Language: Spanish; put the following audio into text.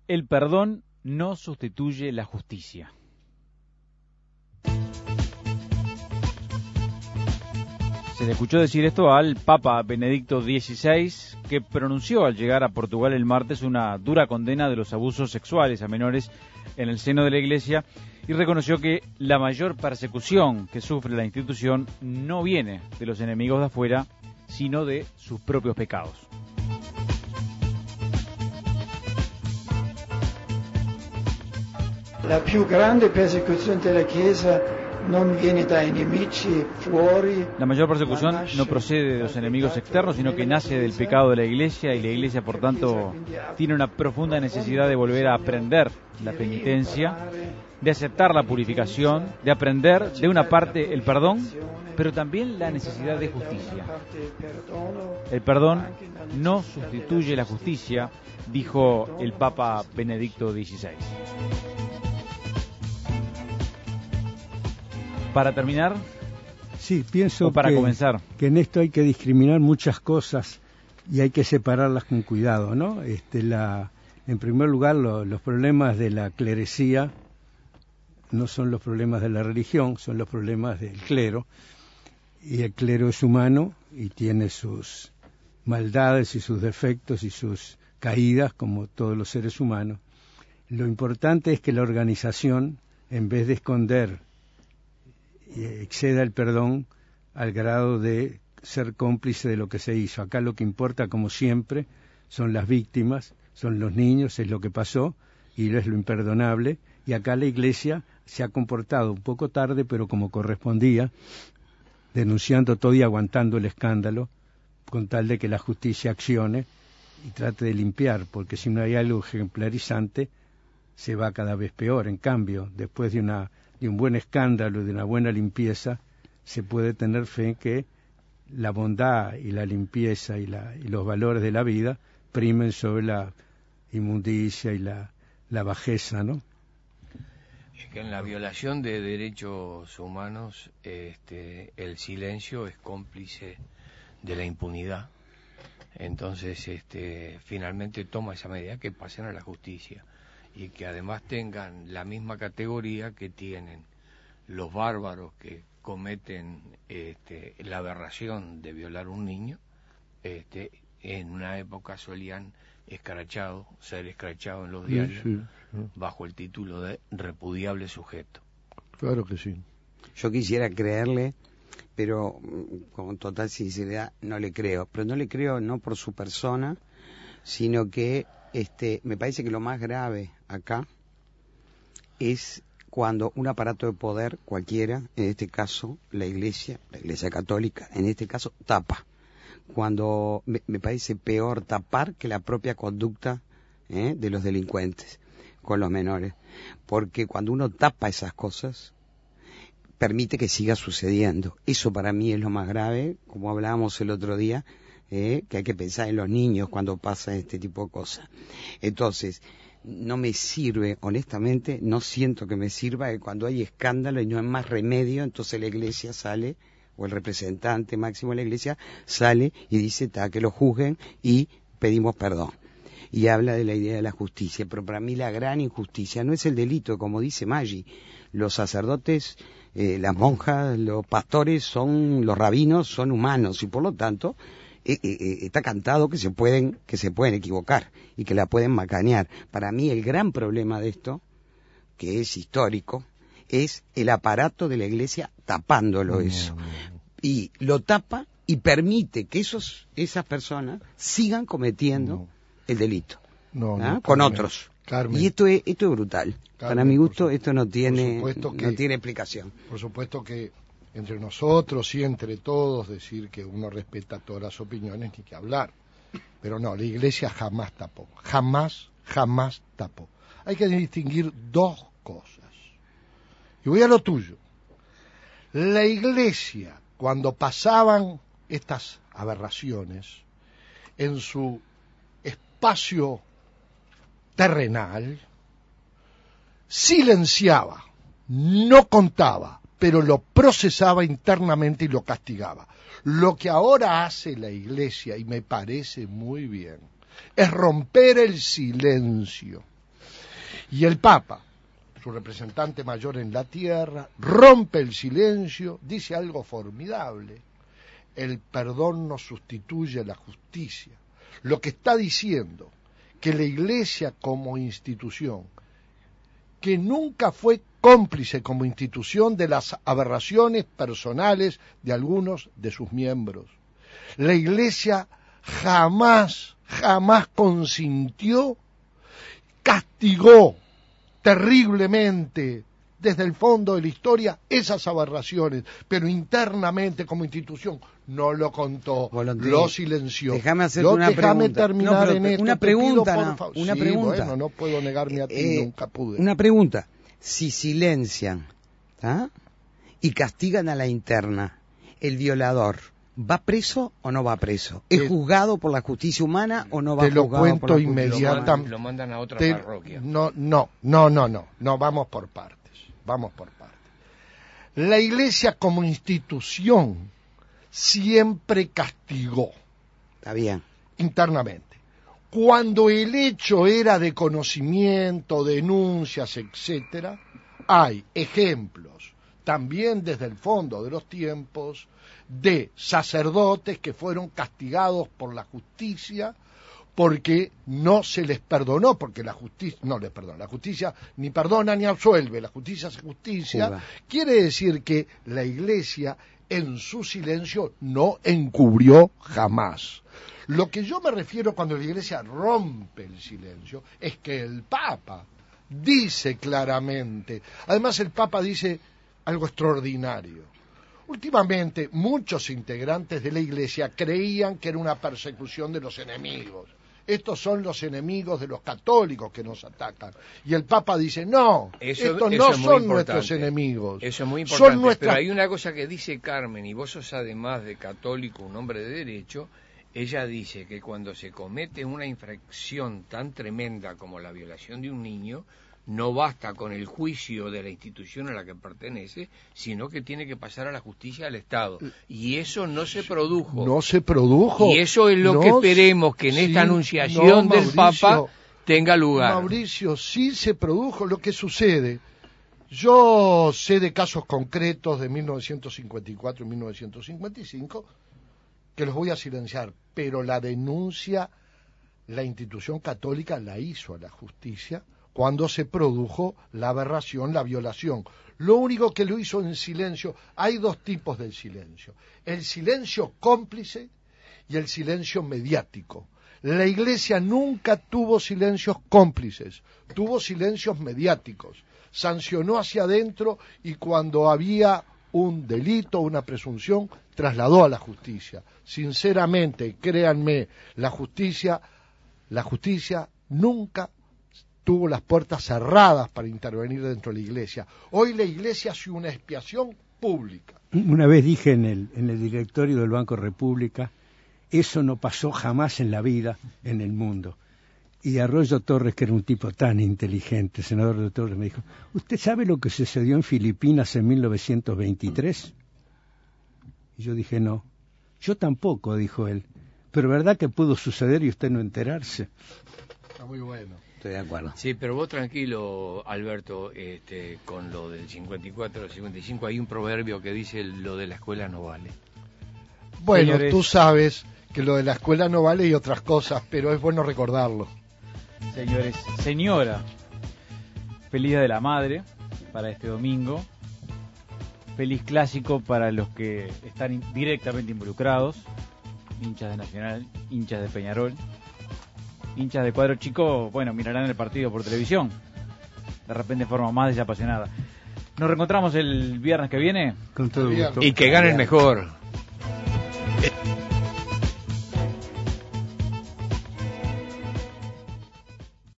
El perdón no sustituye la justicia. Se le escuchó decir esto al Papa Benedicto XVI, que pronunció al llegar a Portugal el martes una dura condena de los abusos sexuales a menores en el seno de la Iglesia y reconoció que la mayor persecución que sufre la institución no viene de los enemigos de afuera, sino de sus propios pecados. La più grande persecuzione della Chiesa non viene dai nemici fuori. La mayor persecución no procede de los enemigos externos, sino que nace del pecado de la Iglesia, y la Iglesia, por tanto, tiene una profunda necesidad de volver a aprender la penitencia, de aceptar la purificación, de aprender, de una parte, el perdón, pero también la necesidad de justicia. El perdón no sustituye la justicia, dijo el Papa Benedicto XVI. Para terminar, sí, pienso para comenzar, que en esto hay que discriminar muchas cosas y hay que separarlas con cuidado, ¿no? En primer lugar, los problemas de la clerecía no son los problemas de la religión, son los problemas del clero, y el clero es humano y tiene sus maldades y sus defectos y sus caídas como todos los seres humanos. Lo importante es que la organización, en vez de esconder, exceda el perdón al grado de ser cómplice de lo que se hizo. Acá lo que importa, como siempre, son las víctimas, son los niños, es lo que pasó y es lo imperdonable. Y acá la Iglesia se ha comportado un poco tarde, pero como correspondía, denunciando todo y aguantando el escándalo, con tal de que la justicia accione y trate de limpiar, porque si no hay algo ejemplarizante, se va cada vez peor. En cambio, después de un buen escándalo, de una buena limpieza, se puede tener fe en que la bondad y la limpieza y los valores de la vida primen sobre la inmundicia y la bajeza, ¿no? Es que en la violación de derechos humanos, el silencio es cómplice de la impunidad. Entonces, finalmente toma esa medida, que pasen a la justicia y que además tengan la misma categoría que tienen los bárbaros que cometen la aberración de violar a un niño. En una época solían ser escrachado en los diarios, sí, bajo el título de repudiable sujeto. Claro que sí. Yo quisiera creerle, pero con total sinceridad no le creo. Pero no le creo no por su persona, sino que me parece que lo más grave acá es cuando un aparato de poder cualquiera, en este caso la Iglesia Católica, en este caso tapa. Cuando me parece peor tapar que la propia conducta de los delincuentes con los menores, porque cuando uno tapa esas cosas permite que siga sucediendo. Eso para mí es lo más grave, como hablábamos el otro día, que hay que pensar en los niños cuando pasa este tipo de cosas. Entonces, no me sirve, honestamente, no siento que me sirva, que cuando hay escándalo y no hay más remedio, entonces la Iglesia sale, o el representante máximo de la Iglesia sale y dice que lo juzguen y pedimos perdón. Y habla de la idea de la justicia, pero para mí la gran injusticia no es el delito, como dice Maggi. Los sacerdotes, las monjas, los pastores, los rabinos son humanos y por lo tanto está cantado que se pueden equivocar y que la pueden macanear. Para mí el gran problema de esto, que es histórico, es el aparato de la Iglesia tapándolo eso. Y lo tapa y permite que esas personas sigan cometiendo el delito con otros. Carmen, y esto es brutal. Carmen, para mi gusto esto no tiene explicación. Por supuesto que entre nosotros y entre todos decir que uno respeta todas las opiniones, ni que hablar. Pero no, la Iglesia jamás tapó. Jamás tapó. Hay que distinguir dos cosas. Y voy a lo tuyo. La Iglesia, cuando pasaban estas aberraciones en su espacio terrenal, silenciaba, no contaba, pero lo procesaba internamente y lo castigaba. Lo que ahora hace la Iglesia, y me parece muy bien, es romper el silencio Y el Papa, su representante mayor en la tierra, rompe el silencio, dice algo formidable: el perdón no sustituye la justicia. Lo que está diciendo que la Iglesia como institución, que nunca fue cómplice como institución de las aberraciones personales de algunos de sus miembros, la Iglesia jamás consintió, castigó terriblemente desde el fondo de la historia esas aberraciones, pero internamente como institución no lo contó, lo silenció. Déjame hacerte una pregunta. Déjame terminar en esto. Una pregunta, una pregunta. Bueno, no puedo negarme a ti, nunca pude. Una pregunta. Si silencian y castigan a la interna, el violador, ¿va preso o no va preso? ¿Es juzgado por la justicia humana o no va juzgado por la justicia humana? Te lo cuento inmediatamente. Lo mandan a otra parroquia. No, vamos por partes. La Iglesia como institución siempre castigó. Está bien. Internamente. Cuando el hecho era de conocimiento, denuncias, etcétera, hay ejemplos, también desde el fondo de los tiempos, de sacerdotes que fueron castigados por la justicia porque no se les perdonó, porque la justicia no les perdona, la justicia ni perdona ni absuelve, la justicia es justicia. Quiere decir que la Iglesia en su silencio no encubrió jamás. Lo que yo me refiero cuando la Iglesia rompe el silencio es que el Papa dice claramente, además el Papa dice algo extraordinario. Últimamente muchos integrantes de la Iglesia creían que era una persecución de los enemigos. Estos son los enemigos de los católicos que nos atacan. Y el Papa dice, no, estos no son nuestros enemigos. Eso es muy importante, pero hay una cosa que dice Carmen, y vos sos además de católico, un hombre de derecho. Ella dice que cuando se comete una infracción tan tremenda como la violación de un niño, no basta con el juicio de la institución a la que pertenece, sino que tiene que pasar a la justicia del Estado. Y eso no se produjo. No se produjo. Y eso es lo que esperemos que en esta anunciación del Papa tenga lugar. Mauricio, sí se produjo. Lo que sucede, yo sé de casos concretos de 1954 y 1955 que los voy a silenciar, pero la denuncia la institución católica la hizo a la justicia cuando se produjo la aberración, la violación. Lo único que lo hizo en silencio, hay dos tipos de silencio: el silencio cómplice y el silencio mediático. La Iglesia nunca tuvo silencios cómplices, tuvo silencios mediáticos. Sancionó hacia adentro y cuando había un delito, una presunción, trasladó a la justicia. Sinceramente, créanme, la justicia nunca tuvo las puertas cerradas para intervenir dentro de la Iglesia. Hoy la Iglesia hace una expiación pública. Una vez dije en el directorio del Banco República, eso no pasó jamás en la vida en el mundo. Y Arroyo Torres, que era un tipo tan inteligente, senador de Torres, me dijo, ¿usted sabe lo que sucedió en Filipinas en 1923? Y yo dije, no. Yo tampoco, dijo él. Pero ¿verdad que pudo suceder y usted no enterarse? Está muy bueno. Estoy de acuerdo. Sí, pero vos tranquilo, Alberto, con lo del 54 o 55, hay un proverbio que dice lo de la escuela no vale. Bueno, Señores, tú sabes que lo de la escuela no vale y otras cosas, pero es bueno recordarlo. Señores, señora, feliz Día de la Madre para este domingo. Feliz clásico para los que están directamente involucrados, hinchas de Nacional, hinchas de Peñarol, hinchas de Cuadro Chico, bueno, mirarán el partido por televisión, de repente de forma más desapasionada. Nos reencontramos el viernes que viene. Con todo gusto. Y que gane el mejor.